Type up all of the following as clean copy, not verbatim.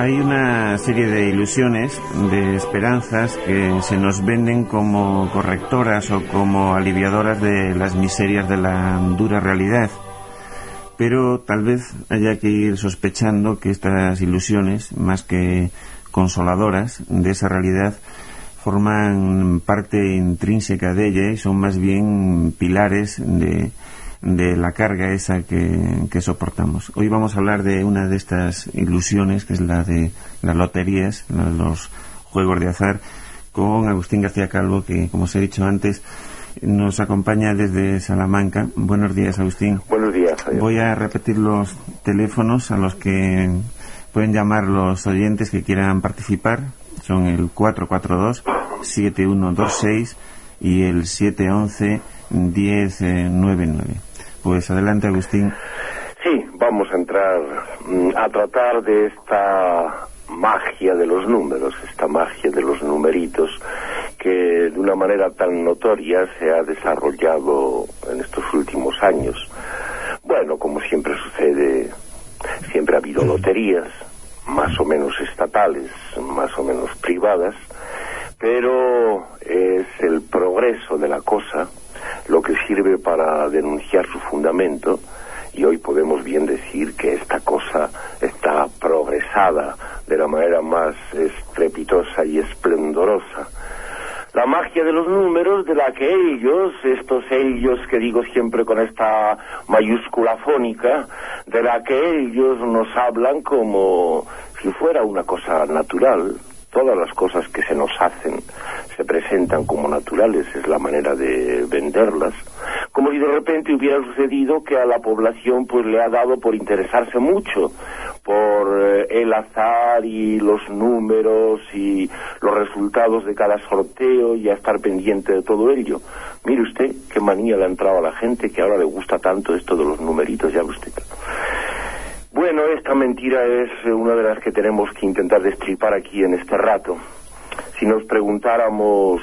Hay una serie de ilusiones, de esperanzas que se nos venden como correctoras o como aliviadoras de las miserias de la dura realidad. Pero tal vez haya que ir sospechando que estas ilusiones, más que consoladoras de esa realidad, forman parte intrínseca de ella y son más bien pilares de la carga esa que soportamos. Hoy vamos a hablar de una de estas ilusiones, que es la de las loterías, los juegos de azar, con Agustín García Calvo, que, como os he dicho antes, nos acompaña desde Salamanca. Buenos días, Agustín. Buenos días. Voy a repetir los teléfonos a los que pueden llamar los oyentes que quieran participar. Son el 442-7126 y el 711-1099. Pues adelante, Agustín. Sí, vamos a entrar a tratar de esta magia de los números, esta magia de los numeritos que de una manera tan notoria se ha desarrollado en estos últimos años. Bueno, como siempre sucede, siempre ha habido loterías, más o menos estatales, más o menos privadas, pero es el progreso de la cosa lo que sirve para denunciar su fundamento, y hoy podemos bien decir que esta cosa está progresada de la manera más estrepitosa y esplendorosa. La magia de los números, de la que estos ellos que digo siempre con esta mayúscula fónica, de la que ellos nos hablan como si fuera una cosa natural. Todas las cosas que se nos hacen se presentan como naturales, es la manera de venderlas. Como si de repente hubiera sucedido que a la población pues le ha dado por interesarse mucho por el azar y los números y los resultados de cada sorteo y a estar pendiente de todo ello. Mire usted qué manía le ha entrado a la gente, que ahora le gusta tanto esto de los numeritos, ya usted. Bueno, esta mentira es una de las que tenemos que intentar destripar aquí en este rato. Si nos preguntáramos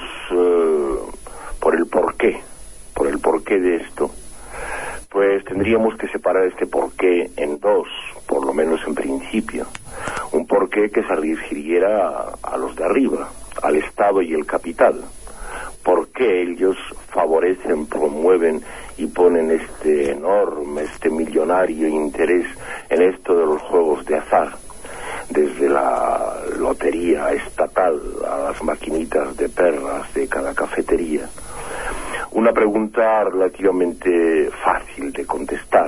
por el porqué de esto, pues tendríamos que separar este porqué en dos, por lo menos en principio. Un porqué que se refiriera a los de arriba, al Estado y el capital. ¿Por qué ellos favorecen, promueven y ponen este enorme, este millonario interés en esto de los juegos de azar? Desde la lotería estatal a las maquinitas de perras de cada cafetería. Una pregunta relativamente fácil de contestar.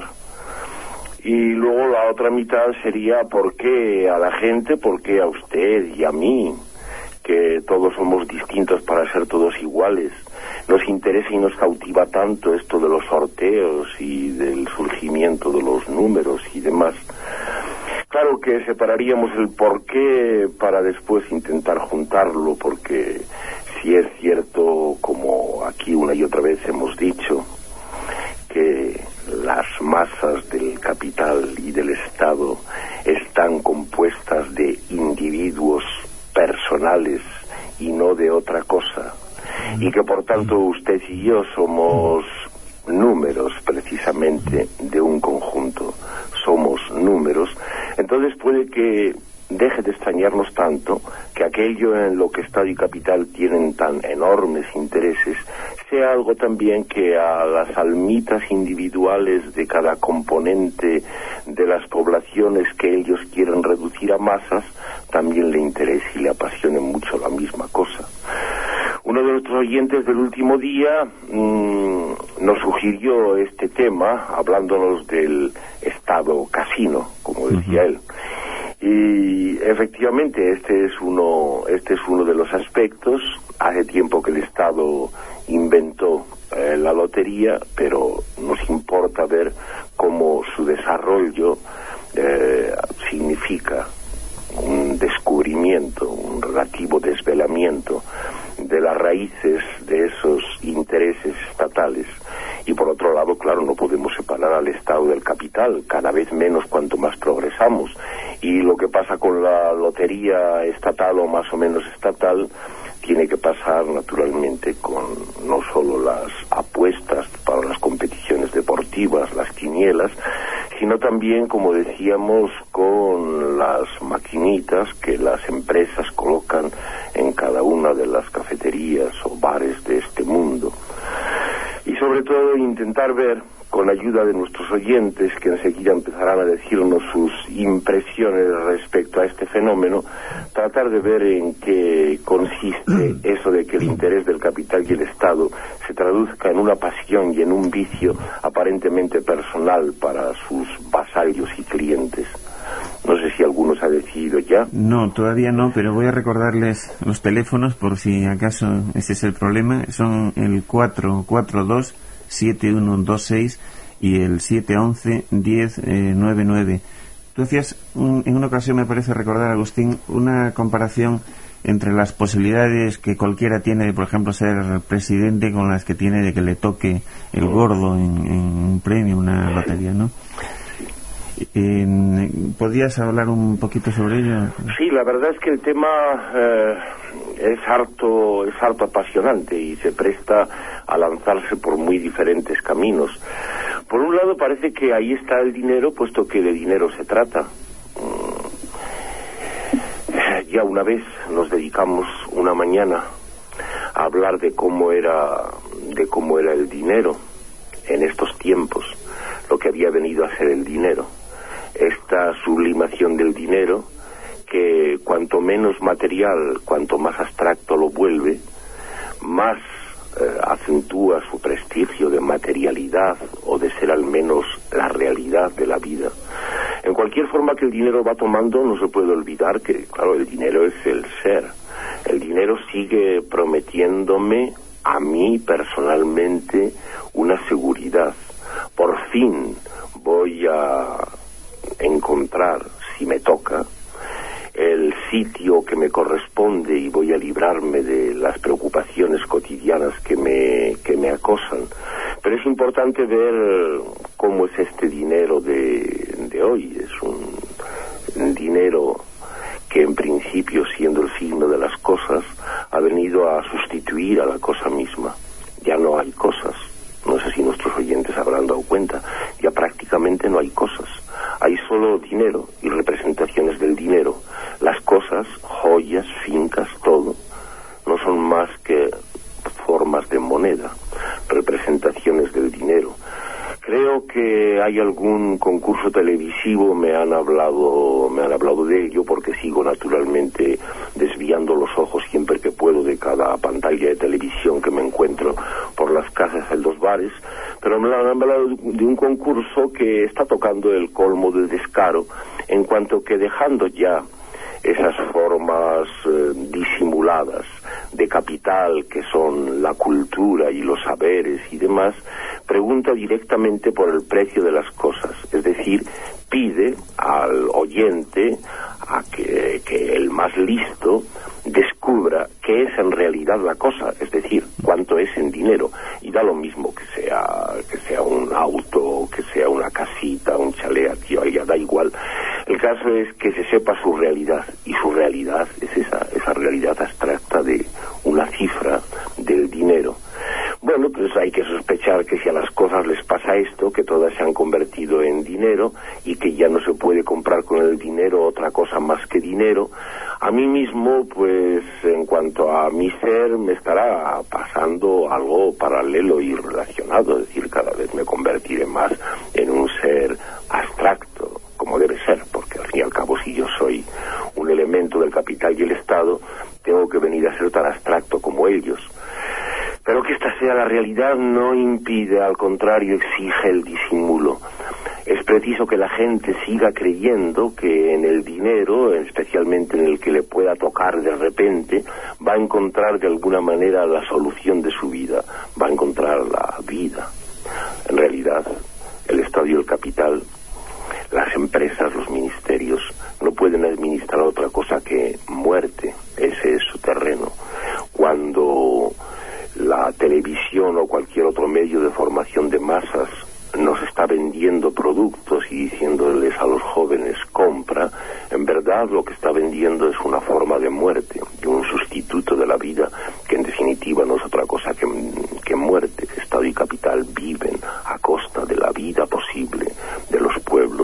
Y luego la otra mitad sería ¿por qué a la gente, por qué a usted y a mí, que todos somos distintos para ser todos iguales, nos interesa y nos cautiva tanto esto de los sorteos y del surgimiento de los números y demás? Claro que separaríamos el porqué para después intentar juntarlo, porque si es cierto, como aquí una y otra vez hemos dicho, que las masas del capital y del Estado están compuestas de individuos personales y no de otra cosa, y que por tanto usted y yo somos números precisamente de un conjunto, somos números, entonces puede que deje de extrañarnos tanto que aquello en lo que Estado y capital tienen tan enormes intereses sea algo también que a las almitas individuales de cada componente de las poblaciones que ellos quieren reducir a masas también le interese y le apasione mucho la misma cosa. Uno de nuestros oyentes del último día nos sugirió este tema hablándonos del Estado casino, como decía él. Y efectivamente este es uno de los aspectos. Hace tiempo que el Estado inventó la lotería, pero nos importa ver cómo su desarrollo significa un descubrimiento, un relativo desvelamiento de las raíces de esos intereses estatales. Y por otro lado, claro, no podemos separar al Estado del capital, cada vez menos cuanto más progresamos. Y lo que pasa con la lotería estatal o más o menos estatal tiene que pasar naturalmente con no solo las apuestas para las competiciones deportivas, las quinielas, sino también, como decíamos, con las maquinitas que las empresas colocan en cada una de las cafeterías o bares de este mundo. Y sobre todo intentar ver, con ayuda de nuestros oyentes, que enseguida empezarán a decirnos sus impresiones respecto a este fenómeno, tratar de ver en qué consiste eso de que el interés del capital y el Estado se traduzca en una pasión y en un vicio aparentemente personal para sus vasallos y clientes. No sé si alguno se ha decidido ya. No, todavía no, pero voy a recordarles los teléfonos por si acaso ese es el problema. Son el 442-7126 y el 711-1099. Tú hacías en una ocasión, me parece recordar, Agustín, una comparación entre las posibilidades que cualquiera tiene de, por ejemplo, ser presidente con las que tiene de que le toque el gordo en un premio, una lotería, ¿no? ¿Podrías hablar un poquito sobre ello? Sí, la verdad es que el tema es harto apasionante y se presta a lanzarse por muy diferentes caminos. Por un lado parece que ahí está el dinero, puesto que de dinero se trata. Ya una vez nos dedicamos una mañana a hablar de cómo era el dinero en estos tiempos, lo que había venido a ser el dinero. Esta sublimación del dinero que cuanto menos material, cuanto más abstracto lo vuelve, más acentúa su prestigio de materialidad o de ser al menos la realidad de la vida. En cualquier forma que el dinero va tomando, no se puede olvidar que, claro, el dinero es el ser. El dinero sigue prometiéndome a mí personalmente una seguridad. Por fin voy a encontrar, si me toca, el sitio que me corresponde y voy a librarme de las preocupaciones cotidianas que me acosan. Pero es importante ver cómo es este dinero de hoy. Es un dinero que en principio, siendo el signo de las cosas, ha venido a sustituir a la cosa misma. Ya no hay cosas. No sé si nuestros oyentes habrán dado cuenta. Ya prácticamente no hay cosas. Hay solo dinero y representaciones del dinero. Las cosas, joyas, fincas, todo, no son más que formas de moneda, representaciones del dinero. Creo que hay algún concurso televisivo, me han hablado de ello, porque sigo naturalmente desviando los ojos siempre que puedo de cada pantalla de televisión que me encuentro por las casas en los bares, pero me han hablado de un concurso que está tocando el colmo del descaro, en cuanto que dejando ya esas formas disimuladas de capital que son la cultura y los saberes y demás, pregunta directamente por el precio de las cosas, es decir, pide al oyente a que el más listo descubra qué es en realidad la cosa, es decir, cuánto es en dinero, y da lo mismo que sea un auto, que sea una casita, un chalet, tío, ya da igual. El caso es que se sepa su realidad, y su realidad es esa realidad abstracta de una cifra del dinero. Bueno, pues hay que sospechar que si a las cosas les pasa esto, que todas se han convertido en dinero y que ya no se puede comprar con el dinero otra cosa más que dinero. A mí mismo, pues en cuanto a mi ser, me estará pasando algo paralelo y relacionado, es decir, cada vez me convertiré más en un ser abstracto, como debe ser, porque al fin y al cabo, si yo soy un elemento del capital y el Estado, tengo que venir a ser tan abstracto como ellos. Pero que esta sea la realidad no impide, al contrario, exige el disimulo. Es preciso que la gente siga creyendo que en el dinero, especialmente en el que le pueda tocar de repente, va a encontrar de alguna manera la solución de su vida, va a encontrar la vida. En realidad, el Estado y el capital, las empresas, los ministerios, no pueden administrar otra cosa que muerte. Ese es su terreno. Cuando la televisión o cualquier otro medio de formación de masas nos está vendiendo productos y diciéndoles a los jóvenes compra, en verdad lo que está vendiendo es una forma de muerte, de un sustituto de la vida, que en definitiva no es otra cosa que muerte. Estado y capital viven a costa de la vida posible de los pueblos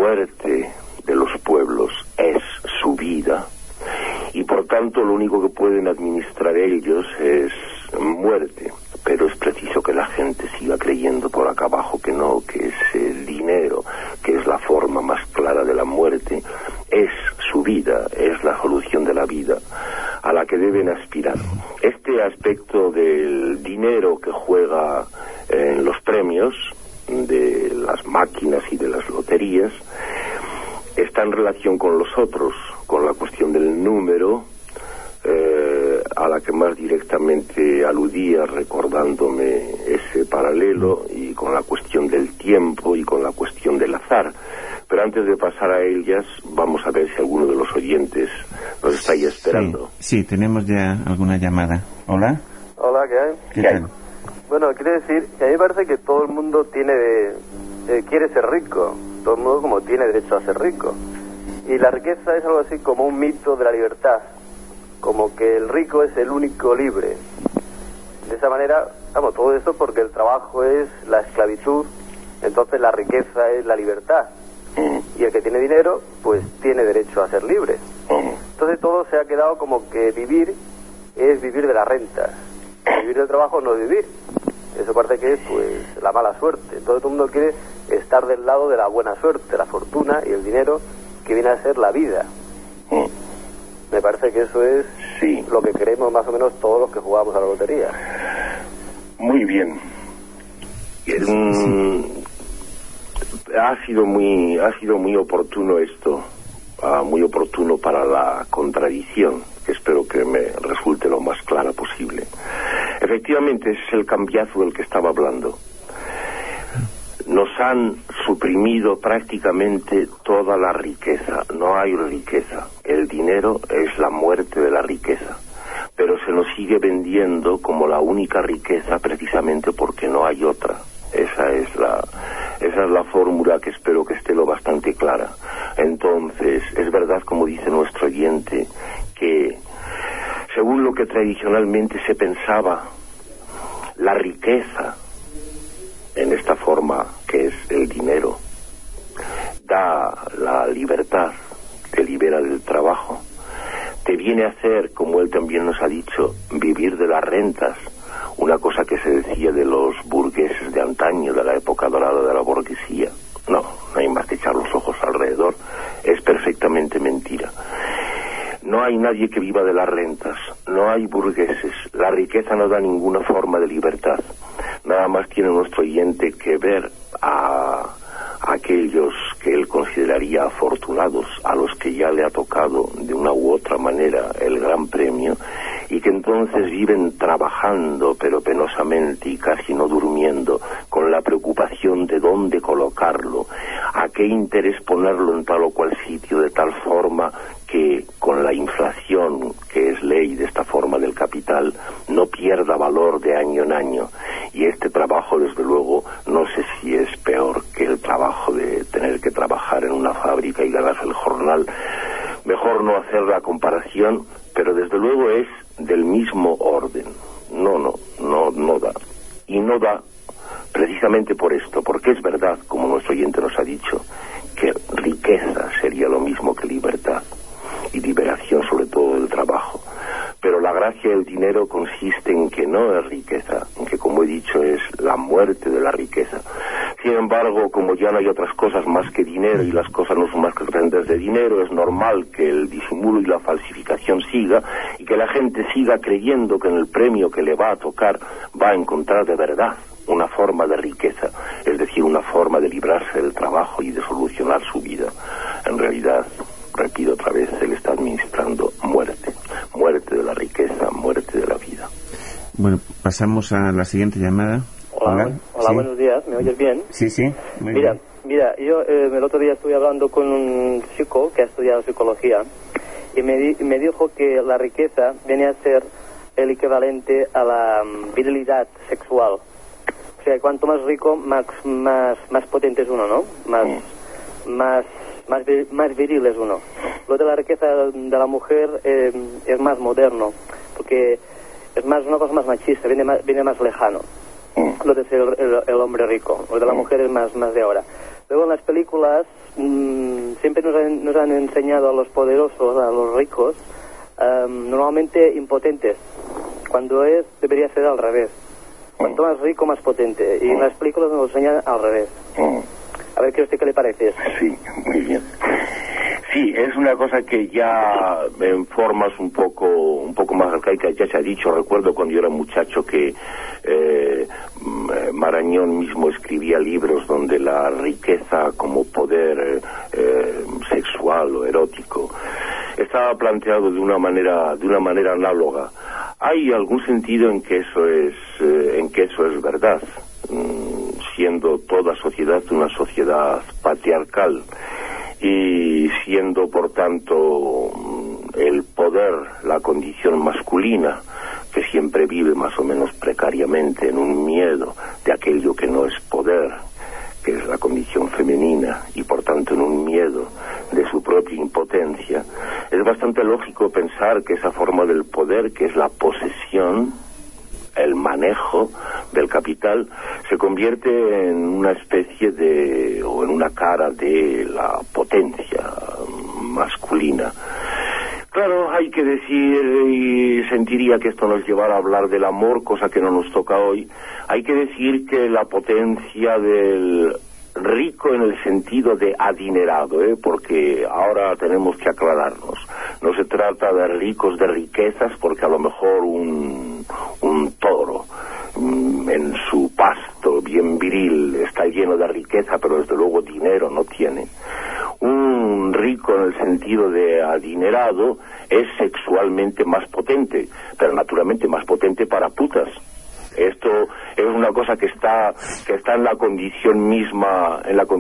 muerte de los pueblos es su vida, y por tanto lo único que pueden administrar ellos es muerte. Pero es preciso que la gente siga creyendo por acá abajo que no, que ese dinero, que es la forma más clara de la muerte, es su vida, es la solución de la vida a la que deben aspirar. Este aspecto del dinero que juega en los premios, de las máquinas y de las loterías, está en relación con los otros, con la cuestión del número, a la que más directamente aludía recordándome ese paralelo, y con la cuestión del tiempo y con la cuestión del azar. Pero antes de pasar a ellas, vamos a ver si alguno de los oyentes nos está ya esperando. Sí, tenemos ya alguna llamada. ¿Hola? Hola, ¿qué hay? ¿Qué tal? Bueno, quiere decir que a mí me parece que todo el mundo quiere ser rico. Todo el mundo como tiene derecho a ser rico. Y la riqueza es algo así como un mito de la libertad. Como que el rico es el único libre. De esa manera, vamos, todo esto porque el trabajo es la esclavitud, entonces la riqueza es la libertad. Y el que tiene dinero, pues tiene derecho a ser libre. Entonces todo se ha quedado como que vivir es vivir de las rentas. Vivir del trabajo no es vivir. Eso parece que es, pues, la mala suerte. Todo el mundo quiere estar del lado de la buena suerte, la fortuna y el dinero, que viene a ser la vida. Me parece que eso es lo que queremos más o menos todos los que jugamos a la lotería. Muy bien. Ha sido muy oportuno esto, muy oportuno para la contradicción, que espero que me resulte lo más clara posible. Efectivamente, ese es el cambiazo del que estaba hablando. Nos han suprimido prácticamente toda la riqueza. No hay riqueza. El dinero es la muerte de la riqueza. Pero se nos sigue vendiendo como la única riqueza precisamente porque no hay otra. Esa es la fórmula que espero que esté lo bastante clara. Entonces, es verdad, como dice nuestro oyente, que según lo que tradicionalmente se pensaba, la riqueza, en esta forma que es el dinero, da la libertad, te libera del trabajo, te viene a hacer, como él también nos ha dicho, vivir de las rentas, una cosa que se decía de los burgueses de antaño, de la época dorada de la burguesía. No hay más que echar los ojos alrededor, es perfectamente mentira. No hay nadie que viva de las rentas, no hay burgueses, la riqueza no da ninguna forma de libertad. Nada más tiene nuestro oyente que ver a aquellos que él consideraría afortunados, a los que ya le ha tocado de una u otra manera el gran premio, y que entonces viven trabajando pero penosamente y casi no durmiendo, con la preocupación de dónde colocarlo, a qué interés ponerlo en tal o cual sitio, de tal forma que con la inflación, que es ley de esta forma del capital, no pierda valor de año en año. Y este trabajo, desde luego, no sé si es peor que el trabajo de tener que trabajar en una fábrica y ganarse el jornal. Mejor no hacer la comparación, pero desde luego es del mismo orden. No da. Y no da precisamente por esto, porque es verdad, como nuestro oyente nos ha dicho, que riqueza sería lo mismo que libertad, y liberación sobre todo del trabajo. Pero la gracia del dinero consiste en que no es riqueza, en que, como he dicho, es la muerte de la riqueza. Sin embargo, como ya no hay otras cosas más que dinero y las cosas no son más que rentas de dinero, es normal que el disimulo y la falsificación siga y que la gente siga creyendo que en el premio que le va a tocar va a encontrar de verdad una forma de riqueza, es decir, una forma de librarse del trabajo y de solucionar su vida. En realidad, repito otra vez, él está administrando muerte de la riqueza, muerte de la vida. Bueno, pasamos a la siguiente llamada. Hola, ¿Sí? Buenos días, ¿me oyes bien? Sí, muy bien. Mira, yo el otro día estuve hablando con un chico que ha estudiado psicología y me dijo que la riqueza viene a ser el equivalente a la virilidad sexual. O sea, cuanto más rico, más potente es uno, ¿no? Más viril es uno. Lo de la riqueza de la mujer es más moderno, porque es más una cosa más machista, viene más lejano. Lo de ser el hombre rico. Lo de la mujer es más de ahora. Luego en las películas siempre nos han enseñado a los poderosos, a los ricos, normalmente impotentes, cuando debería ser al revés. Cuanto más rico, más potente. Y en las películas nos lo enseñan al revés. A ver, ¿qué le parece eso? Sí, muy bien. Sí, es una cosa que ya en formas un poco más arcaicas ya se ha dicho. Recuerdo cuando yo era muchacho que Marañón mismo escribía libros donde la riqueza como poder sexual o erótico estaba planteado de una manera análoga. Hay algún sentido en que eso es verdad, siendo toda sociedad una sociedad patriarcal y siendo por tanto el poder la condición masculina, que siempre vive más o menos precariamente en un miedo de aquello que no es poder, que es la condición femenina, y por tanto en un miedo de su propia impotencia, es bastante lógico pensar que esa forma del poder, que es la posesión, el manejo del capital, se convierte en una especie o en una cara de la potencia masculina. Claro, hay que decir, y sentiría que esto nos llevara a hablar del amor, cosa que no nos toca hoy, hay que decir que la potencia del rico en el sentido de adinerado, porque ahora tenemos que aclararnos. No se trata de ricos de riquezas, porque a lo mejor un toro en su pasto bien viril está lleno de riqueza, pero desde luego dinero no tiene. Un rico en el sentido de adinerado es sexualmente más potente, pero naturalmente más potente para putas. Esto es una cosa que está en la condición misma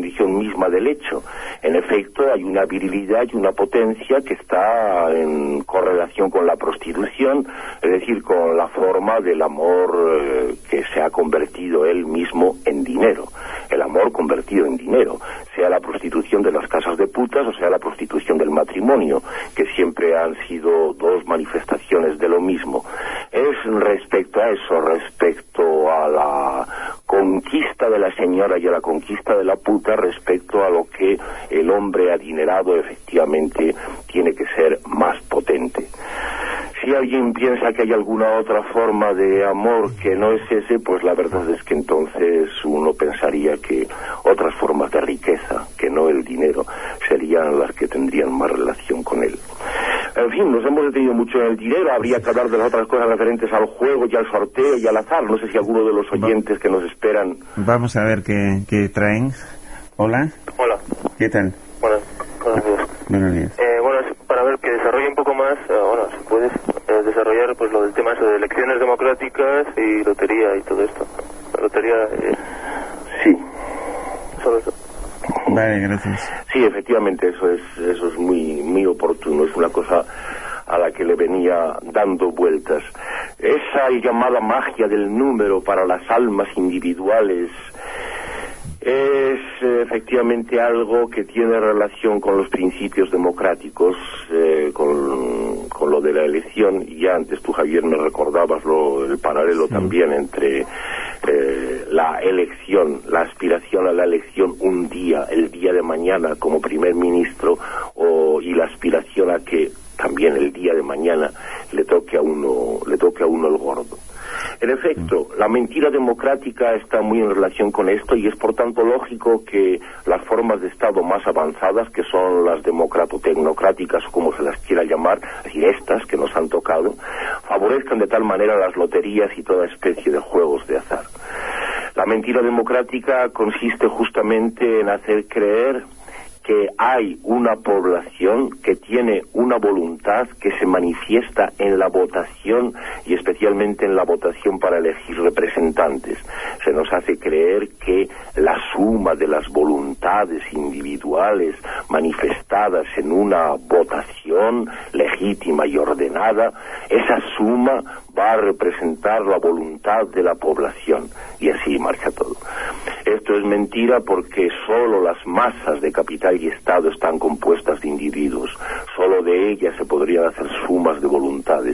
del hecho. En efecto, hay una virilidad y una potencia que está en correlación con la prostitución, es decir, con la forma del amor que se ha convertido él mismo en dinero. El amor convertido en dinero, sea la prostitución de las casas de putas o sea la prostitución del matrimonio, que siempre han sido dos manifestaciones de lo mismo. Es respecto a eso, respecto a la conquista de la señora y a la conquista de la puta, respecto a lo que el hombre adinerado efectivamente tiene que ser más potente. Si alguien piensa que hay alguna otra forma de amor que no es ese, pues la verdad es que entonces uno pensaría que otras formas de riqueza, que no el dinero, serían las que tendrían más relación con él. En fin, nos hemos detenido mucho en el dinero, habría que hablar de las otras cosas referentes al juego y al sorteo y al azar. No sé si alguno de los oyentes que nos esperan... Vamos a ver qué traen. Hola. Hola. ¿Qué tal? Buenos días. Buenos días. Bueno, es para ver que desarrolle un poco más, si puedes desarrollar pues lo del tema eso de elecciones democráticas y lotería y todo esto. La lotería... Sí. Solo eso. Vale, gracias. Sí, efectivamente, eso es muy oportuno, es una cosa a la que le venía dando vueltas. Esa llamada magia del número para las almas individuales es efectivamente algo que tiene relación con los principios democráticos, con lo de la elección, y ya antes tú, Javier, me recordabas el paralelo también entre la elección, la aspiración a la elección un día, el día de mañana como primer ministro, y la aspiración a que también el día de mañana le toque a uno el gordo. En efecto, la mentira democrática está muy en relación con esto, y es por tanto lógico que las formas de Estado más avanzadas, que son las democrato-tecnocráticas, o como se las quiera llamar, es decir, estas que nos han tocado, favorezcan de tal manera las loterías y toda especie de juegos de azar. La mentira democrática consiste justamente en hacer creer que hay una población que tiene una voluntad que se manifiesta en la votación, y especialmente en la votación para elegir representantes. Se nos hace creer que la suma de las voluntades individuales manifestadas en una votación legítima y ordenada, esa suma va a representar la voluntad de la población, y así marcha todo. Esto es mentira, porque solo las masas de capital y Estado están compuestas de individuos, solo de ellas se podrían hacer sumas de voluntades, pero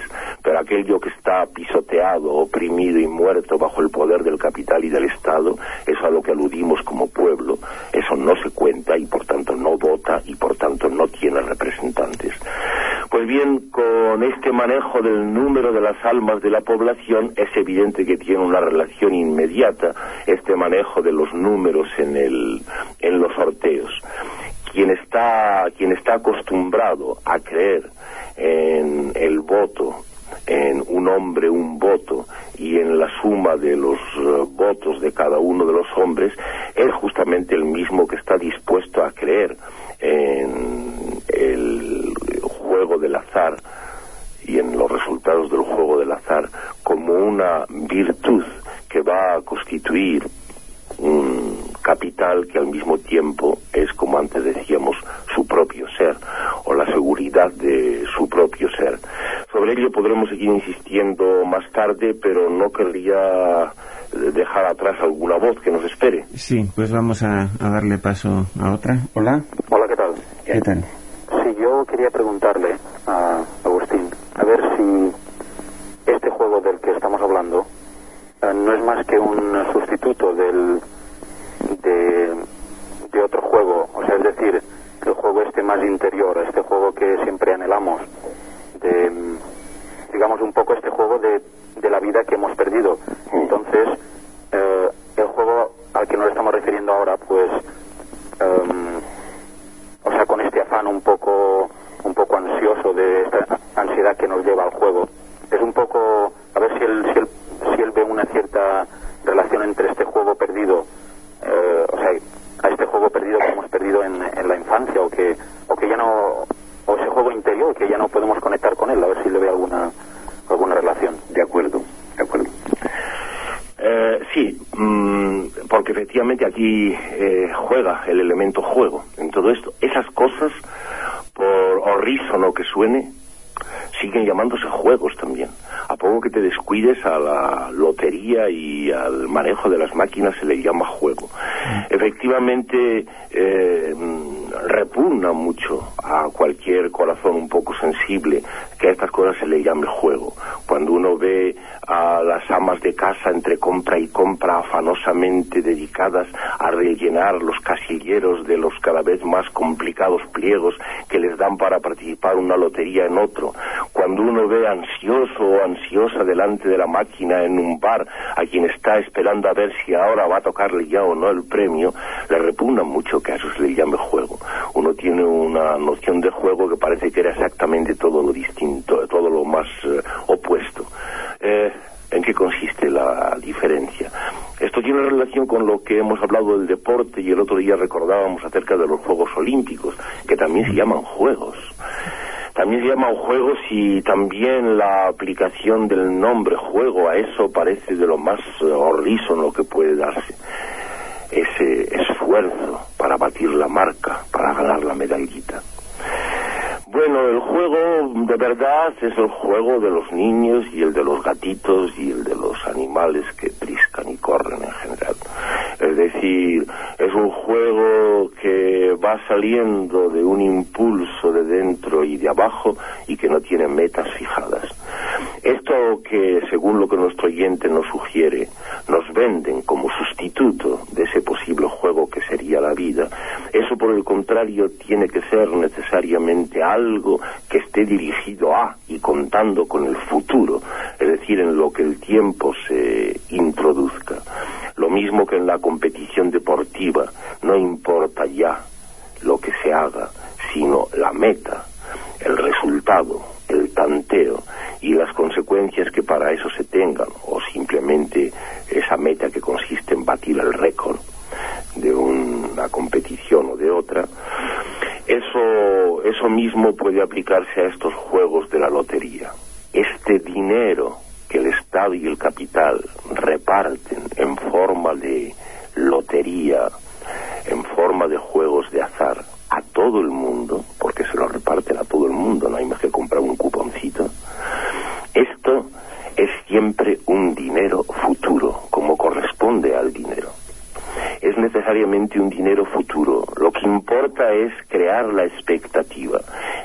pero aquello que está pisoteado, oprimido y muerto bajo el poder del capital y del Estado, eso a lo que aludimos como pueblo, eso no se cuenta y por tanto no vota y por tanto no tiene representantes. Pues bien, con este manejo del número de las almas de la población es evidente que tiene una relación inmediata este manejo de los números en los sorteos. Quien está acostumbrado a creer en el voto, en un hombre un voto y en la suma de los votos de cada uno de los hombres, es justamente el mismo que está dispuesto a creer en el juego del azar y en los resultados del juego del azar como una virtud que va a constituir un capital que al mismo tiempo es, como antes decíamos, su propio ser o la seguridad de su propio ser. Sobre ello podremos seguir insistiendo más tarde, pero no querría dejar atrás alguna voz que nos espere. Sí, pues vamos a darle paso a otra. Hola. Hola, ¿qué tal? ¿Qué tal? Sí, yo quería preguntarle a Agustín, a ver si este juego del que estamos hablando no es más que un sustituto de otro juego, o sea, es decir, el juego este más interior, este juego que siempre anhelamos, digamos un poco este juego de la vida que hemos perdido. Entonces, el juego al que nos estamos refiriendo ahora, pues, o sea, con este afán un poco ansioso de esta ansiedad que nos lleva al juego, es un poco, a ver si él ve una cierta relación entre este juego perdido, o sea, a este juego perdido que hemos perdido en la infancia, o que ya no, o ese juego interior que ya no podemos conectar con él, a ver si le ve alguna relación. De acuerdo. Sí, porque efectivamente aquí juega el elemento juego en todo esto. Esas cosas, por horrísono que suene, siguen llamándose juegos también. A poco que te descuides, a la lotería y al manejo de las máquinas se le llama juego. Efectivamente, repugna mucho a cualquier corazón un poco sensible que a estas cosas se le llame juego. Cuando uno ve a las amas de casa entre compra y compra afanosamente dedicadas a rellenar los casilleros de los cada vez más complicados pliegos que les dan para participar una lotería en otro, cuando uno ve ansioso o ansiosa delante de la máquina en un bar a quien está esperando a ver si ahora va a tocarle ya o no el premio, le repugna mucho que a eso se le llame juego. Uno tiene una noción de juego que parece que era exactamente todo lo distinto, todo lo más opuesto. ¿En qué consiste la diferencia? Esto tiene relación con lo que hemos hablado del deporte y el otro día recordábamos acerca de los Juegos Olímpicos, que también se llaman juegos. También se llaman juegos y también la aplicación del nombre juego a eso parece de lo más horrísono que puede darse. Ese esfuerzo para batir la marca, para ganar la medallita. Bueno, el juego de verdad es el juego de los niños y el de los gatitos y el de los animales que triscan y corren en general. Es decir, es un juego que va saliendo de un impulso de dentro y de abajo y que no tiene metas fijadas. Esto que, según lo que nuestro oyente nos sugiere, nos venden como sustituto de ese posible juego que sería la vida, eso por el contrario tiene que ser necesariamente algo que esté dirigido a y contando con el futuro, es decir, en lo que el tiempo se introduzca. Lo mismo que en la competición deportiva, no importa ya lo que se haga, sino la meta, el resultado, el tanteo y las consecuencias que para eso se tengan, o simplemente esa meta que consiste en batir el récord de una competición o de otra. Eso mismo puede aplicarse a estos juegos de la lotería. Este dinero que el Estado y el capital reparten en forma de lotería, en forma de juegos de azar, a todo el mundo, porque se lo reparten a todo el mundo, no hay más que comprar un cuponcito. Esto es siempre un dinero futuro, como corresponde al dinero. Es necesariamente un dinero futuro. Lo que importa es crear la expectativa, es decir,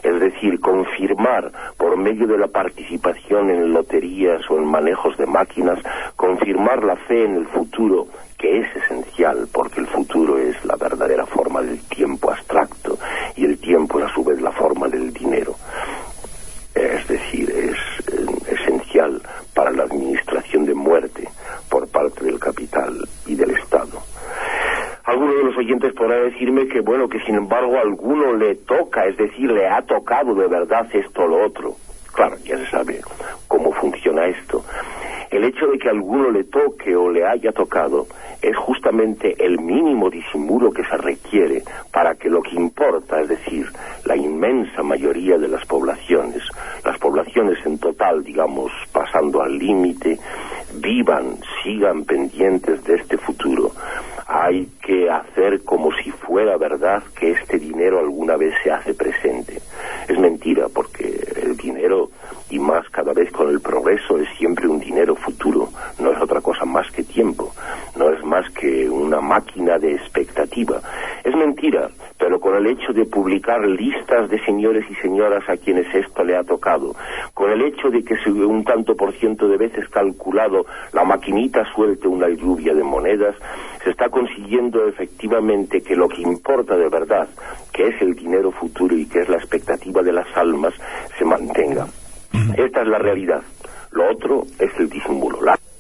decir, confirmar por medio de la participación en loterías o en manejos de máquinas, confirmar la fe en el futuro, que es esencial, porque el futuro es la verdadera forma del tiempo abstracto, y el tiempo es a su vez la forma del dinero. Es decir, es esencial para la administración de muerte por parte del capital y del Estado. Algunos de los oyentes podrán decirme que, bueno, que sin embargo a alguno le toca, es decir, le ha tocado de verdad esto o lo otro. Claro, ya se sabe cómo funciona esto. El hecho de que a alguno le toque o le haya tocado es justamente el mínimo disimulo que se requiere para que lo que importa, es decir, la inmensa mayoría de las poblaciones en total, digamos, pasando al límite, vivan, sigan pendientes de este futuro. Hay que hacer como si fuera verdad que este dinero alguna vez se hace presente. Es mentira, porque el dinero, y más cada vez con el progreso, es siempre un dinero futuro. No es otra cosa más que tiempo. No es más que una máquina de expectativa. Es mentira, pero con el hecho de publicar listas de señores y señoras a quienes esto le ha tocado, con el hecho de que un tanto por ciento de veces calculado la maquinita suelte una lluvia de monedas, se está consiguiendo efectivamente que lo que importa de verdad, que es el dinero futuro y que es la expectativa de las almas, se mantenga. Esta es la realidad. Lo otro es el disimulo.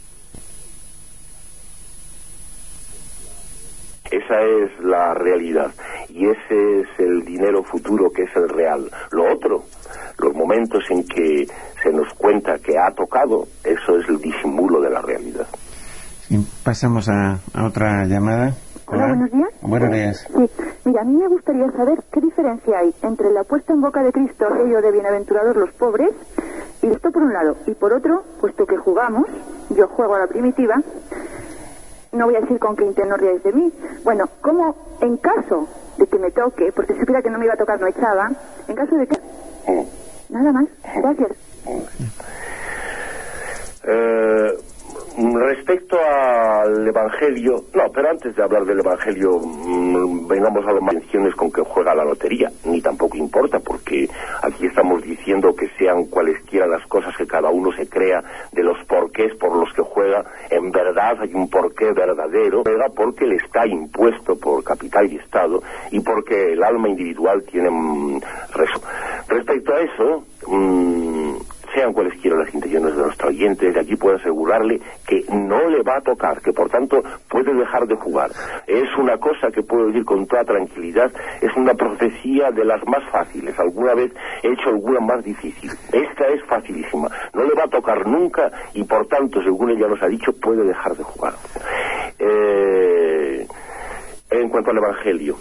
Esa es la realidad. Y ese es el dinero futuro, que es el real. Lo otro, los momentos en que se nos cuenta que ha tocado, eso es el disimulo de la realidad. Sí, pasamos a otra llamada. Hola, buenos días. Buenos días. Sí, mira, a mí me gustaría saber qué diferencia hay entre la puesta en boca de Cristo, aquello de bienaventurados los pobres, y esto por un lado, y por otro, puesto que jugamos, yo juego a la primitiva, no voy a decir con que no ríais de mí, bueno, ¿cómo en caso de que me toque, porque si supiera que no me iba a tocar no echaba, en caso de que... Nada más, gracias. Respecto al Evangelio, no, pero antes de hablar del Evangelio, vengamos a las menciones con que juega la lotería. Ni tampoco importa, porque aquí estamos diciendo que sean cualesquiera las cosas que cada uno se crea de los porqués por los que juega. En verdad hay un porqué verdadero, juega porque le está impuesto por capital y Estado, y porque el alma individual tiene respecto a eso, sean cualesquiera las intenciones de nuestro oyente, de aquí puedo asegurarle que no le va a tocar, que por tanto puede dejar de jugar. Es una cosa que puedo decir con toda tranquilidad, es una profecía de las más fáciles. Alguna vez he hecho alguna más difícil. Esta es facilísima. No le va a tocar nunca y por tanto, según ella nos ha dicho, puede dejar de jugar. En cuanto al Evangelio,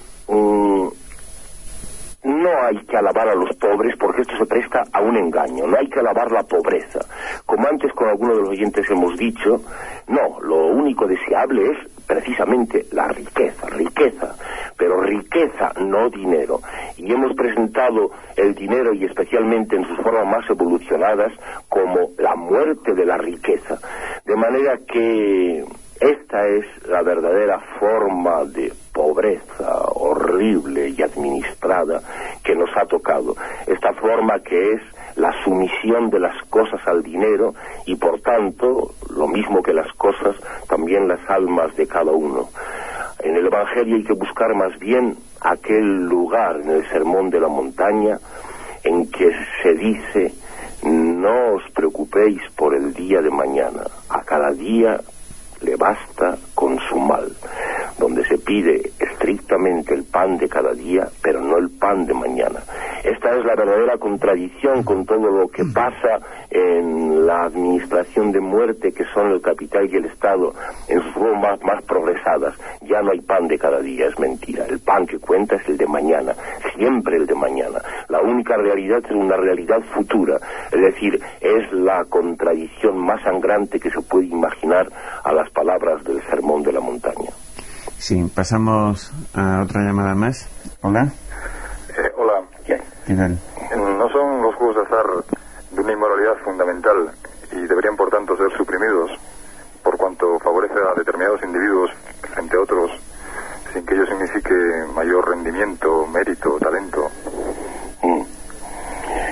no hay que alabar a los pobres porque esto se presta a un engaño. No hay que alabar la pobreza. Como antes con algunos de los oyentes hemos dicho, no, lo único deseable es precisamente la riqueza, pero riqueza, no dinero. Y hemos presentado el dinero, y especialmente en sus formas más evolucionadas, como la muerte de la riqueza. De manera que esta es la verdadera forma de pobreza horrible y administrada que nos ha tocado. Esta forma que es la sumisión de las cosas al dinero y por tanto, lo mismo que las cosas, también las almas de cada uno. En el Evangelio hay que buscar más bien aquel lugar en el Sermón de la Montaña en que se dice: no os preocupéis por el día de mañana, a cada día le basta con su mal, donde se pide estrictamente el pan de cada día, pero no el pan de mañana. Esta es la verdadera contradicción con todo lo que pasa en la administración de muerte, que son el capital y el Estado en sus formas más progresadas. Ya no hay pan de cada día, es mentira. El pan que cuenta es el de mañana, siempre el de mañana. La única realidad es una realidad futura, es decir, es la contradicción más sangrante que se puede imaginar a las palabras del Sermón de la Montaña. Sí, pasamos a otra llamada más. Hola. Hola. ¿Qué tal? No son los juegos de azar de una inmoralidad fundamental y deberían por tanto ser suprimidos por cuanto favorece a determinados individuos frente a otros sin que ello signifique mayor rendimiento, mérito, talento.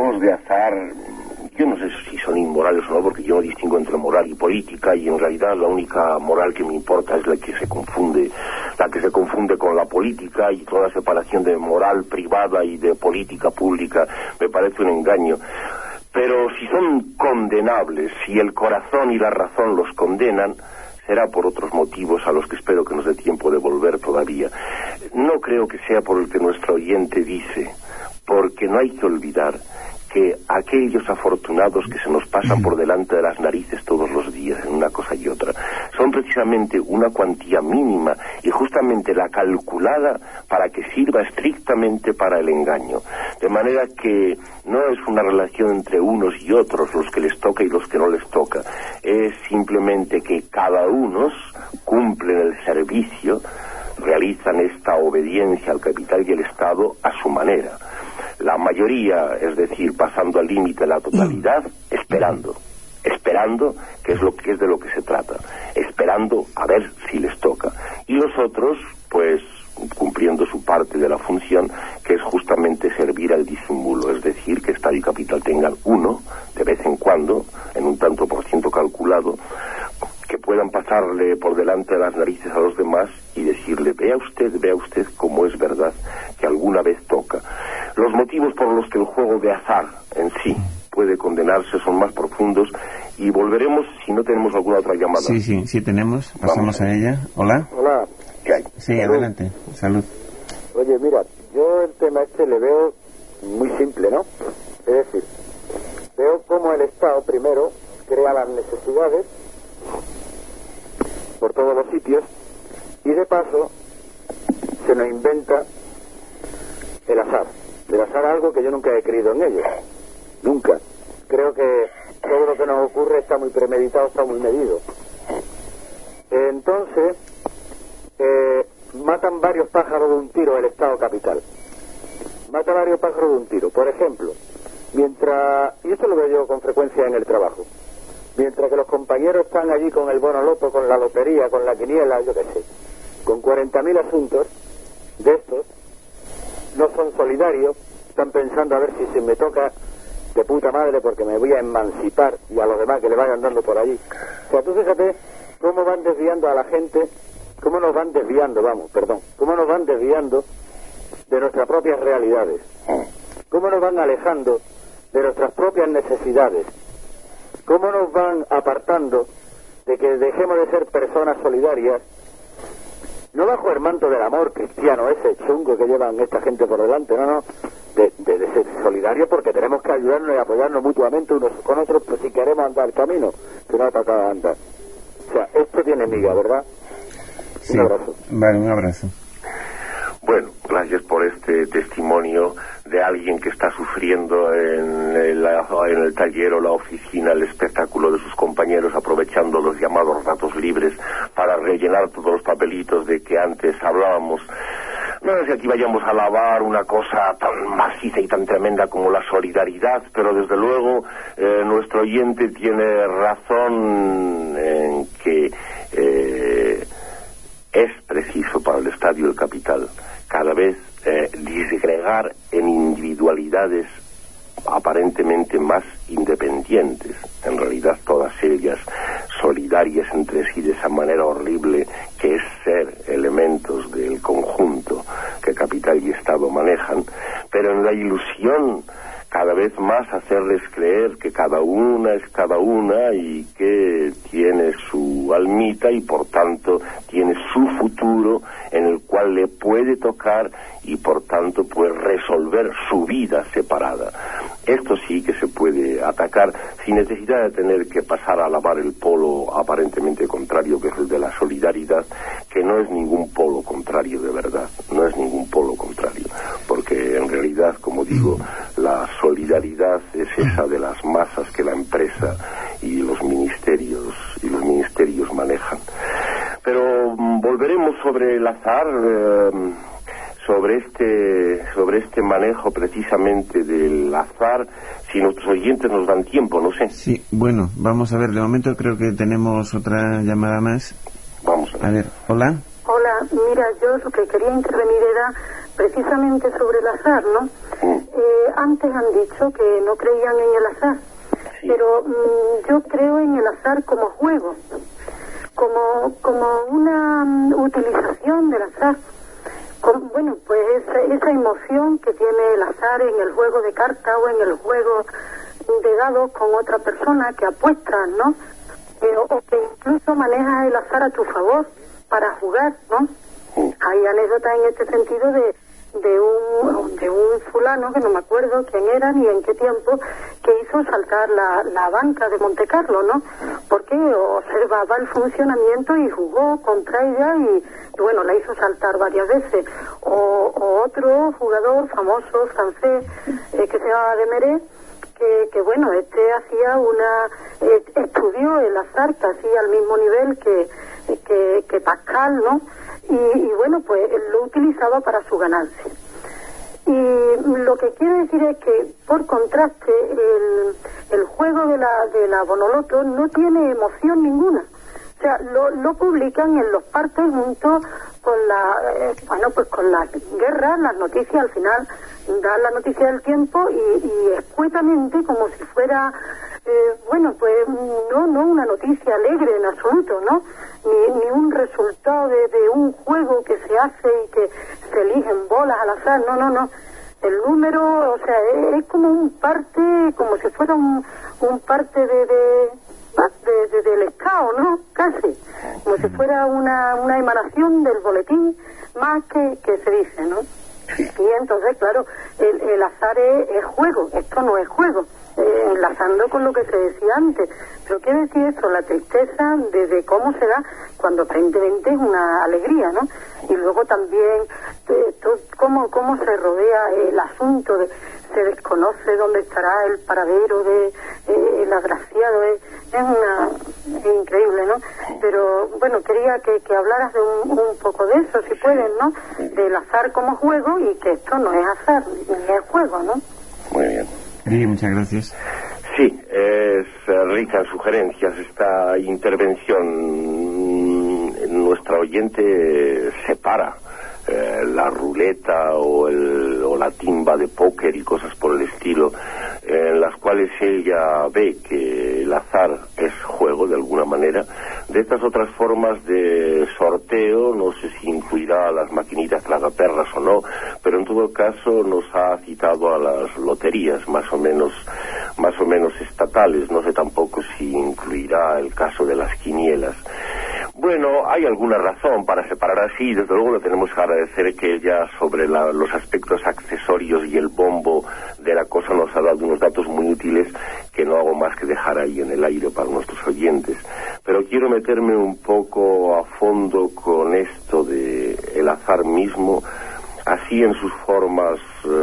juegos de azar, yo no sé si son inmorales o no, porque yo no distingo entre moral y política, y en realidad la única moral que me importa es la que se confunde con la política, y toda separación de moral privada y de política pública me parece un engaño. Pero si son condenables, si el corazón y la razón los condenan, será por otros motivos a los que espero que nos dé tiempo de volver todavía. No creo que sea por el que nuestro oyente dice, porque no hay que olvidar que aquellos afortunados que se nos pasan por delante de las narices todos los días en una cosa y otra, son precisamente una cuantía mínima y justamente la calculada para que sirva estrictamente para el engaño. De manera que no es una relación entre unos y otros, los que les toca y los que no les toca. Es simplemente que cada uno cumple el servicio, realizan esta obediencia al capital y el Estado a su manera. La mayoría, es decir, pasando al límite la totalidad, esperando, que es de lo que se trata, esperando a ver si les toca. Y los otros, pues, cumpliendo su parte de la función, que es justamente servir al disimulo, es decir, que Estado y capital tengan uno, de vez en cuando, en un tanto por ciento calculado, que puedan pasarle por delante de las narices a los demás y decirle, vea usted cómo es verdad que alguna vez toca. Los motivos por los que el juego de azar en sí puede condenarse son más profundos, y volveremos si no tenemos alguna otra llamada. Sí tenemos, pasamos a ella. Hola. Hola. ¿Qué hay? Sí, adelante, salud. Oye, mira, yo el tema le veo muy simple, ¿no? Es decir, veo cómo el Estado primero crea las necesidades por todos los sitios, y de paso se nos inventa el azar. El azar es algo que yo nunca he creído en ello, nunca. Creo que todo lo que nos ocurre está muy premeditado, está muy medido. Entonces matan varios pájaros de un tiro el Estado capital. Mata varios pájaros de un tiro. Por ejemplo, y esto lo veo yo con frecuencia en el trabajo, mientras que los compañeros están allí con el bono loto, con la lotería, con la quiniela, yo qué sé, con 40.000 asuntos de estos, no son solidarios, están pensando a ver si se me toca de puta madre porque me voy a emancipar, y a los demás que le vayan dando por allí. O sea, tú fíjate cómo van desviando a la gente, cómo nos van desviando de nuestras propias realidades, cómo nos van alejando de nuestras propias necesidades, cómo nos van apartando de que dejemos de ser personas solidarias, no bajo el manto del amor cristiano ese chungo que llevan esta gente por delante, no, de ser solidarios, porque tenemos que ayudarnos y apoyarnos mutuamente unos con otros, pues si queremos andar el camino que nos ha tocado andar. O sea, esto tiene miga, ¿verdad? Sí. Un abrazo. Vale, un abrazo. Bueno, gracias por este testimonio de alguien que está sufriendo en el taller o la oficina el espectáculo de sus compañeros, aprovechando los llamados ratos libres para rellenar todos los papelitos de que antes hablábamos. No es que aquí vayamos a alabar una cosa tan maciza y tan tremenda como la solidaridad, pero desde luego nuestro oyente tiene razón en que es preciso para el Estado y el capital cada vez disgregar en individualidades aparentemente más independientes, en realidad todas ellas solidarias entre sí de esa manera horrible que es ser elementos del conjunto que capital y Estado manejan, pero en la ilusión cada vez más hacerles creer que cada una es cada una y que tiene su almita y por tanto tiene su futuro en el cual le puede tocar y por tanto puede resolver su vida separada. Esto sí que se puede atacar sin necesidad de tener que pasar a alabar el polo aparentemente contrario, que es el de la solidaridad, que no es ningún polo contrario de verdad, no es ningún polo contrario, porque en realidad, como digo, la solidaridad es esa de las masas que la empresa y los ministerios manejan. Pero volveremos sobre el azar, sobre este manejo precisamente del azar, si nuestros oyentes nos dan tiempo, no sé. Sí, bueno, vamos a ver, de momento creo que tenemos otra llamada más. Vamos a ver, hola. Hola, mira, yo lo que quería intervenir era precisamente sobre el azar, ¿no? Antes han dicho que no creían en el azar, pero yo creo en el azar como juego, como una utilización del azar. Bueno, pues esa emoción que tiene el azar en el juego de cartas o en el juego de dados con otra persona que apuestas, ¿no? O que incluso manejas el azar a tu favor para jugar, ¿no? Hay anécdotas en este sentido de un fulano, que no me acuerdo quién era ni en qué tiempo, que hizo saltar la banca de Montecarlo, ¿no? Porque observaba el funcionamiento y jugó contra ella y bueno, la hizo saltar varias veces. O otro jugador famoso francés que se llamaba Demeret, que bueno, hacía estudió el azar casi al mismo nivel que Pascal, ¿no? Y bueno, pues él lo utilizaba para su ganancia. Y lo que quiero decir es que, por contraste, el juego de la Bonoloto no tiene emoción ninguna. O sea, lo publican en los partes junto con con la guerra, las noticias, al final dan la noticia del tiempo y escuetamente, como si fuera, pues no una noticia alegre en absoluto, ¿no? Ni un resultado de un juego que se hace y que se eligen bolas al azar, no. El número, o sea, es como un parte, como si fuera un parte del escao, ¿no? Casi. Como si fuera una emanación del boletín más que se dice, ¿no? Y entonces, claro, el azar es juego, esto no es juego. Enlazando con lo que se decía antes, pero quiero decir eso, la tristeza de cómo se da cuando aparentemente es una alegría, ¿no? Y luego también cómo se rodea el asunto, se desconoce dónde estará el paradero el agraciado, es increíble, ¿no? Pero bueno, quería que hablaras de un poco de eso, si puedes, ¿no? Del azar como juego y que esto no es azar, ni es juego, ¿no? Muy bien. Sí, muchas gracias. Sí, es rica en sugerencias esta intervención. Nuestra oyente separa la ruleta o la timba de póker y cosas por el estilo, en las cuales ella ve que el azar es juego de alguna manera. De estas otras formas de sorteo, no sé si incluirá a las maquinitas tragaperras o no, pero en todo caso nos ha citado a las loterías más o menos estatales. No sé tampoco si incluirá el caso de las quinielas. Bueno, hay alguna razón para separar así. Desde luego le tenemos que agradecer que ella, sobre los aspectos accesorios y el bombo de la cosa, nos ha dado unos datos muy útiles que no hago más que dejar ahí en el aire para nuestros oyentes. Pero quiero meterme un poco a fondo con esto de el azar mismo, así en sus formas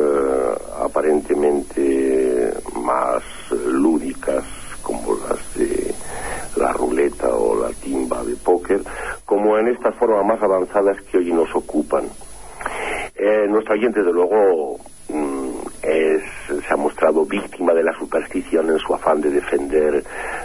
aparentemente más lúdicas, como las de la ruleta o la timba de póker, como en estas formas más avanzadas que hoy nos ocupan. Nuestra oyente, de luego, se ha mostrado víctima de la superstición en su afán de defender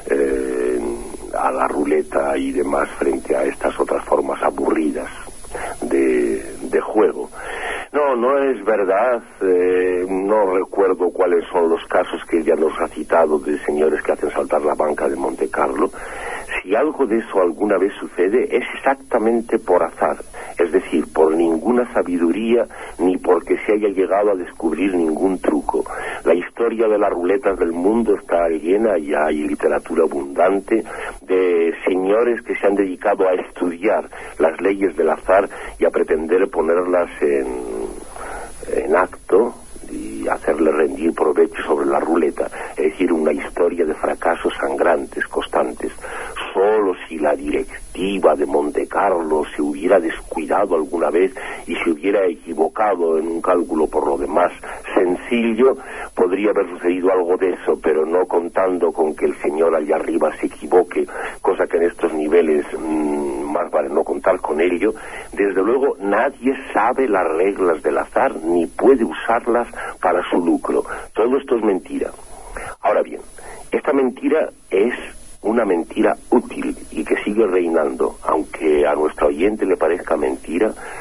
a la ruleta y demás frente a estas otras formas aburridas de juego. No es verdad, no recuerdo cuáles son los casos que ella nos ha citado de señores que hacen saltar la banca de Montecarlo. Si algo de eso alguna vez sucede, es exactamente por azar, es decir, por ninguna sabiduría ni porque se haya llegado a descubrir ningún truco. La historia de las ruletas del mundo está llena, y hay literatura abundante, de señores que se han dedicado a estudiar las leyes del azar y a pretender ponerlas en acto y hacerle rendir provecho sobre la ruleta. Es decir, una historia de fracasos sangrantes, constantes. Solo si la directiva de Montecarlo se hubiera descuidado alguna vez y se hubiera equivocado en un cálculo por lo demás sencillo, podría haber sucedido algo de eso, pero no contando con que el señor allá arriba se equivoque, cosa que en estos niveles más vale no contar con ello. Desde luego nadie sabe las reglas del azar ni puede usarlas para su lucro. Todo esto es mentira. Ahora bien, esta mentira es una mentira útil y que sigue reinando. Aunque a nuestro oyente le parezca mentira, lo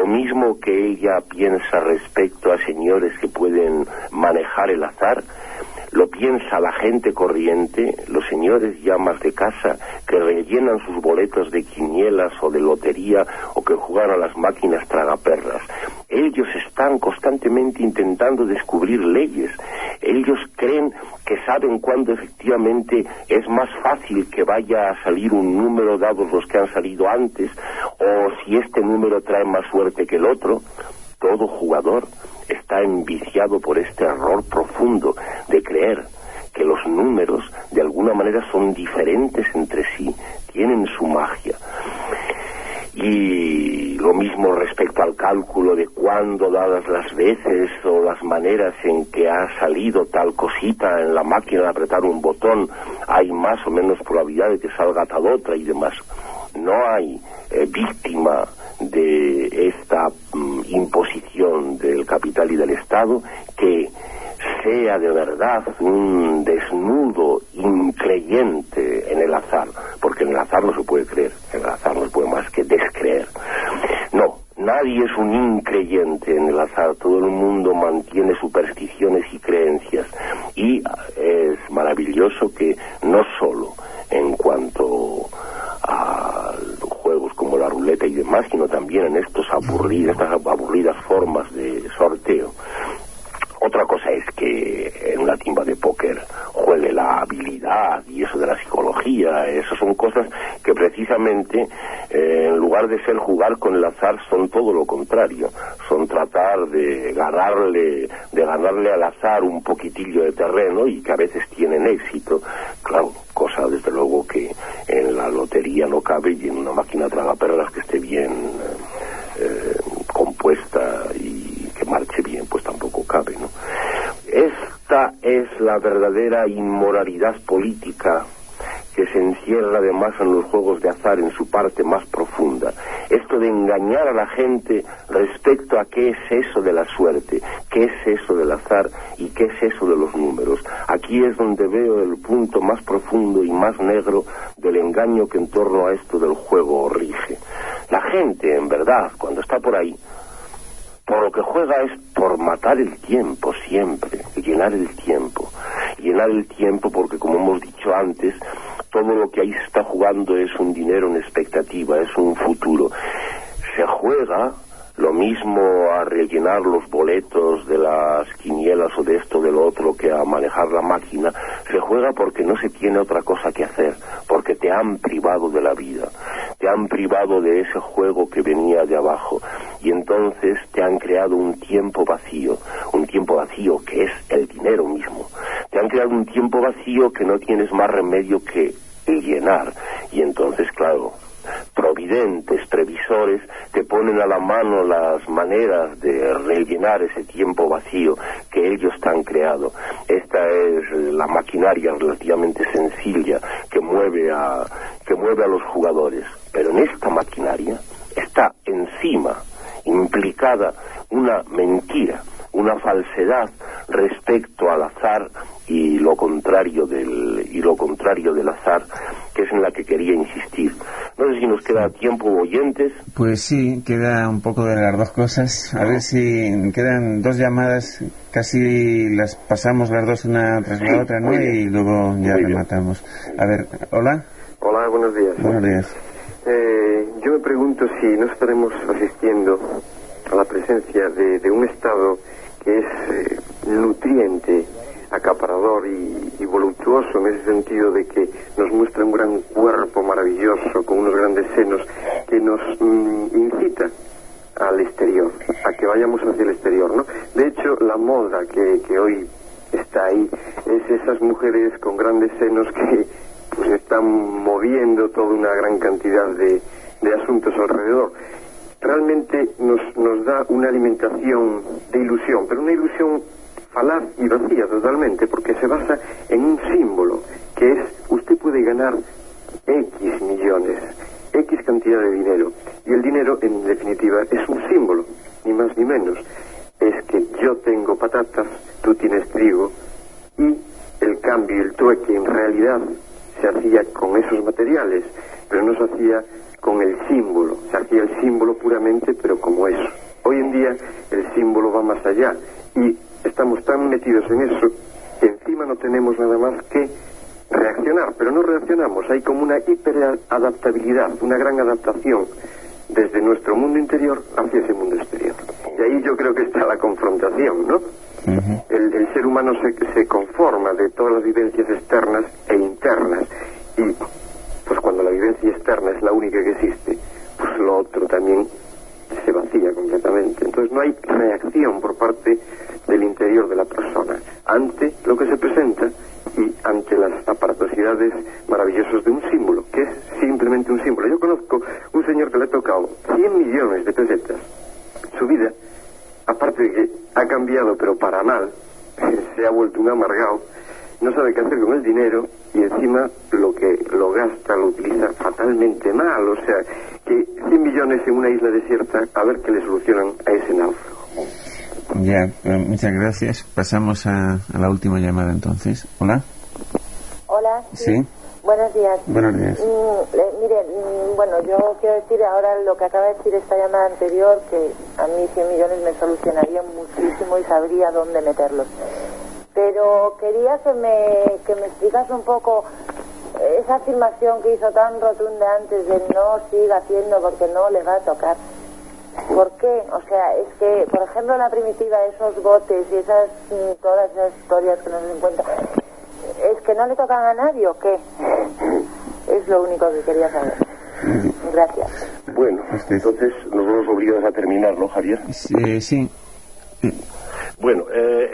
lo mismo que ella piensa respecto a señores que pueden manejar el azar, lo piensa la gente corriente, los señores llamas de casa que rellenan sus boletos de quinielas o de lotería o que juegan a las máquinas tragaperras. Ellos están constantemente intentando descubrir leyes. Ellos creen que saben cuándo efectivamente es más fácil que vaya a salir un número dados los que han salido antes, o si este número trae más suerte que el otro. Todo jugador está enviciado por este error profundo de creer que los números de alguna manera son diferentes entre sí, tienen su magia. Y lo mismo respecto al cálculo de cuándo, dadas las veces o las maneras en que ha salido tal cosita en la máquina de apretar un botón, hay más o menos probabilidad de que salga tal otra y demás. No hay víctima de esta imposición del capital y del Estado que sea de verdad un desnudo increyente en el azar, porque en el azar no se puede creer, en el azar no se puede más que descreer. No, nadie es un increyente en el azar, todo el mundo mantiene supersticiones y creencias, y es maravilloso que no solo en cuanto a juegos como la ruleta y demás, sino también en estas aburridas formas de sorteo. Otra cosa es que en una timba de póker juegue la habilidad y eso de la psicología. Esas son cosas que precisamente, en lugar de ser jugar con el azar, son todo lo contrario. Son tratar de ganarle al azar un poquitillo de terreno, y que a veces tienen éxito. Claro, cosa desde luego que en la lotería no cabe, y en una máquina tragaperras que esté bien compuesta y que marche bien, pues tampoco cabe, ¿no? Esta es la verdadera inmoralidad política que se encierra además en los juegos de azar en su parte más profunda. Esto de engañar a la gente respecto a qué es eso de la suerte, qué es eso del azar y qué es eso de los números. Aquí es donde veo el punto más profundo y más negro del engaño que en torno a esto del juego rige. La gente, en verdad, cuando está por ahí, por lo que juega es por matar el tiempo siempre, llenar el tiempo porque, como hemos dicho antes, todo lo que ahí se está jugando es un dinero en expectativa, es un futuro. Se juega lo mismo a rellenar los boletos de las quinielas o de esto o del otro que a manejar la máquina. Se juega porque no se tiene otra cosa que hacer, porque te han privado de la vida, te han privado de ese juego que venía de abajo, y entonces te han creado un tiempo vacío que es el dinero mismo. Te han creado un tiempo vacío que no tienes más remedio que llenar, y entonces, claro, providentes, previsores, te ponen a la mano las maneras de rellenar ese tiempo vacío que ellos te han creado. Esta es la maquinaria relativamente sencilla que mueve a los jugadores, pero en esta maquinaria está encima implicada una mentira, una falsedad respecto al azar y lo contrario del azar, que es en la que quería insistir. No sé si nos queda tiempo, oyentes. Pues sí, queda un poco de las dos cosas. A ver si quedan dos llamadas, casi las pasamos las dos una tras la otra, ¿no? Y luego ya rematamos. A ver, hola. Hola, buenos días. Buenos días. Yo me pregunto si no estaremos asistiendo a la presencia de un estado que es nutriente, acaparador y voluptuoso, en ese sentido de que nos muestra un gran cuerpo maravilloso con unos grandes senos que nos incita al exterior, a que vayamos hacia el exterior, ¿no? De hecho, la moda que hoy está ahí es esas mujeres con grandes senos que pues están moviendo toda una gran cantidad de asuntos alrededor. Realmente nos da una alimentación de ilusión, pero una ilusión falaz y vacía totalmente, porque se basa en un símbolo, que es, usted puede ganar X millones, X cantidad de dinero, y el dinero, en definitiva, es un símbolo, ni más ni menos. Es que yo tengo patatas, tú tienes trigo, y el cambio, el trueque, en realidad, se hacía con esos materiales, pero no se hacía con el símbolo, se hacía el símbolo puramente, pero como eso. Hoy en día el símbolo va más allá y estamos tan metidos en eso que encima no tenemos nada más que reaccionar, pero no reaccionamos, hay como una hiperadaptabilidad, una gran adaptación desde nuestro mundo interior hacia ese mundo exterior. Y ahí yo creo que está la confrontación, ¿no? El ser humano se conforma de todas las vivencias externas e internas, y pues cuando la vivencia externa es la única que existe, pues lo otro también se vacía completamente. Entonces no hay reacción por parte del interior de la persona ante lo que se presenta y ante las aparatosidades maravillosas de un símbolo, que es simplemente un símbolo. Yo conozco un señor que le ha tocado 100 millones de pesetas. Su vida, aparte de que ha cambiado pero para mal, se ha vuelto un amargado, no sabe qué hacer con el dinero y encima lo que lo gasta lo utiliza fatalmente mal. O sea, que 100 millones en una isla desierta, a ver qué le solucionan a ese náufrago. Ya, muchas gracias. Pasamos a la última llamada entonces. Hola. Hola. Sí. Buenos días. Buenos días. Bueno, yo quiero decir ahora lo que acaba de decir esta llamada anterior, que a mí 100 millones me solucionarían muchísimo y sabría dónde meterlos. Pero quería que me explicas un poco esa afirmación que hizo tan rotunda antes de no siga haciendo porque no le va a tocar. ¿Por qué? O sea, es que, por ejemplo, en la primitiva, esos botes y todas esas historias que nos encuentran, ¿es que no le tocan a nadie o qué? Es lo único que quería saber. Gracias. Bueno, entonces nos vemos obligados a terminar, ¿no, Javier? Sí. Bueno,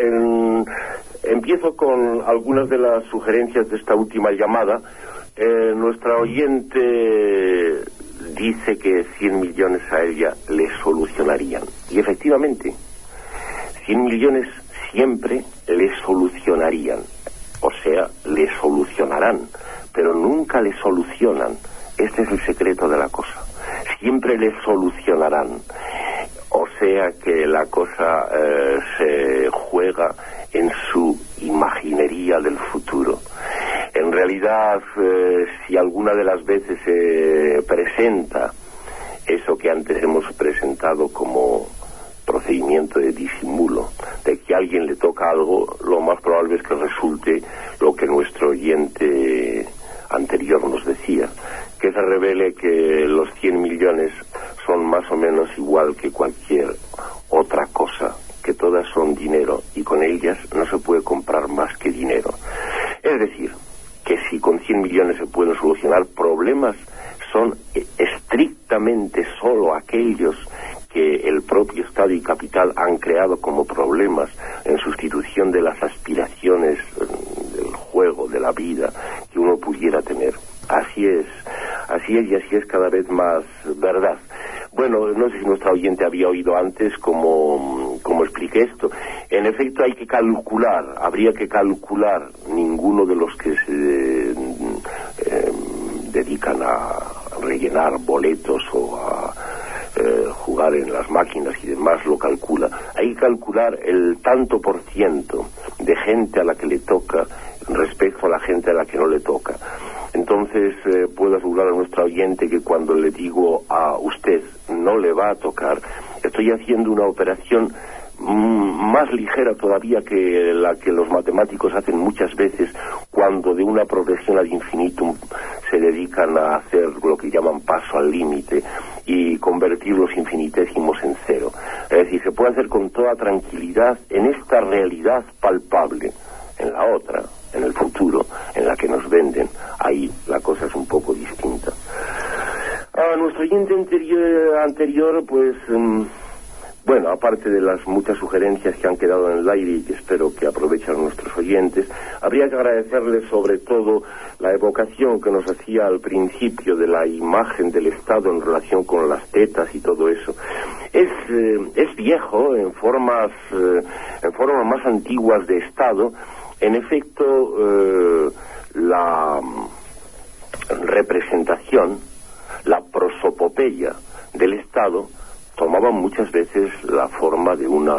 empiezo con algunas de las sugerencias de esta última llamada. Nuestra oyente dice que 100 millones a ella le solucionarían. Y efectivamente, 100 millones siempre le solucionarían. O sea, le solucionarán, pero nunca le solucionan. Este es el secreto de la cosa. Siempre le solucionarán. O sea que la cosa se juega en su imaginería del futuro. En realidad, si alguna de las veces se presenta eso que antes hemos presentado como procedimiento de disimulo, de que a alguien le toca algo, lo más probable es que resulte lo que nuestro oyente anterior nos decía, que se revele que los 100 millones son más o menos igual que cualquier otra cosa, que todas son dinero y con ellas no se puede comprar más que dinero. Es decir, que si con 100 millones se pueden solucionar problemas, son estrictamente solo aquellos que el propio Estado y Capital han creado como problemas en sustitución de las aspiraciones del juego, de la vida que uno pudiera tener. Así es y así es cada vez más verdad. Bueno, no sé si nuestra oyente había oído antes cómo expliqué esto. En efecto, habría que calcular. Ninguno de los que se dedican a rellenar boletos o a jugar en las máquinas y demás lo calcula. Hay que calcular el tanto por ciento de gente a la que le toca respecto a la gente a la que no le toca. Entonces puedo asegurar a nuestra oyente que cuando le digo a usted no le va a tocar, estoy haciendo una operación más ligera todavía que la que los matemáticos hacen muchas veces cuando de una progresión ad infinitum se dedican a hacer lo que llaman paso al límite y convertir los infinitésimos en cero. Es decir, se puede hacer con toda tranquilidad en esta realidad palpable. En la otra, en el futuro, en la que nos venden, ahí la cosa es un poco distinta. A nuestro oyente anterior, pues, bueno, aparte de las muchas sugerencias que han quedado en el aire y que espero que aprovechen nuestros oyentes, habría que agradecerles sobre todo la evocación que nos hacía al principio de la imagen del Estado en relación con las tetas y todo eso. Es viejo en formas más antiguas de Estado. En efecto, la representación, la prosopopeya del Estado tomaba muchas veces la forma de una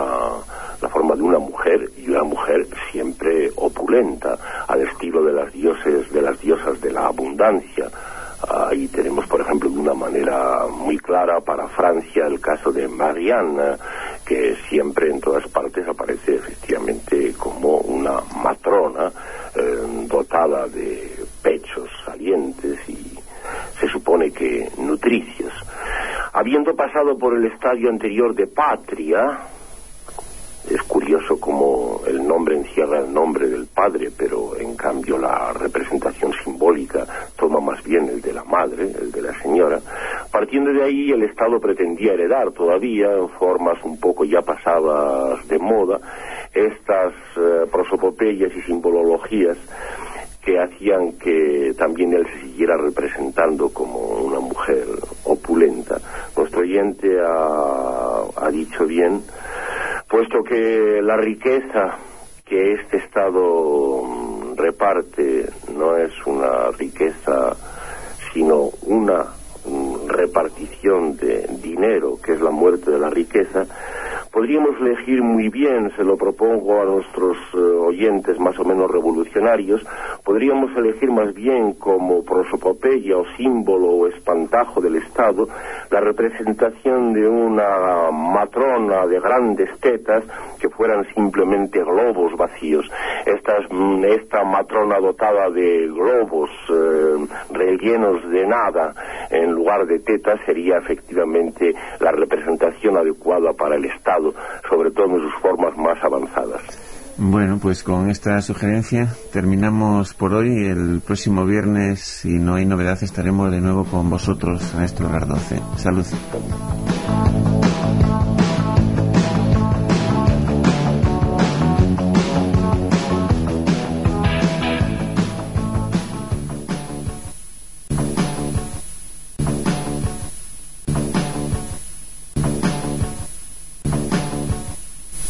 mujer, y una mujer siempre opulenta, al estilo de las diosas de la abundancia, Ahí tenemos, por ejemplo, de una manera muy clara para Francia el caso de Marianne, que siempre en todas partes aparece efectivamente como una matrona dotada de pechos salientes y se supone que nutricios. Habiendo pasado por el estadio anterior de Patria, es curioso como el nombre encierra el nombre del padre, pero en cambio la representación simbólica toma más bien el de la madre, el de la señora. Partiendo de ahí, el Estado pretendía heredar todavía, en formas un poco ya pasadas de moda, estas prosopopeyas y simbologías que hacían que también él se siguiera representando como una mujer opulenta. Nuestro oyente ha dicho bien, puesto que la riqueza que este Estado reparte no es una riqueza, sino una repartición de dinero, que es la muerte de la riqueza, podríamos elegir muy bien, se lo propongo a nuestros oyentes más o menos revolucionarios, podríamos elegir más bien como prosopopeya o símbolo o espantajo del Estado la representación de una matrona de grandes tetas que fueran simplemente globos vacíos. Esta matrona dotada de globos rellenos de nada en lugar de tetas sería efectivamente la representación adecuada para el Estado, sobre todo en sus formas más avanzadas. Bueno, pues con esta sugerencia terminamos por hoy. El próximo viernes, si no hay novedad, estaremos de nuevo con vosotros a esto de las 12. Salud.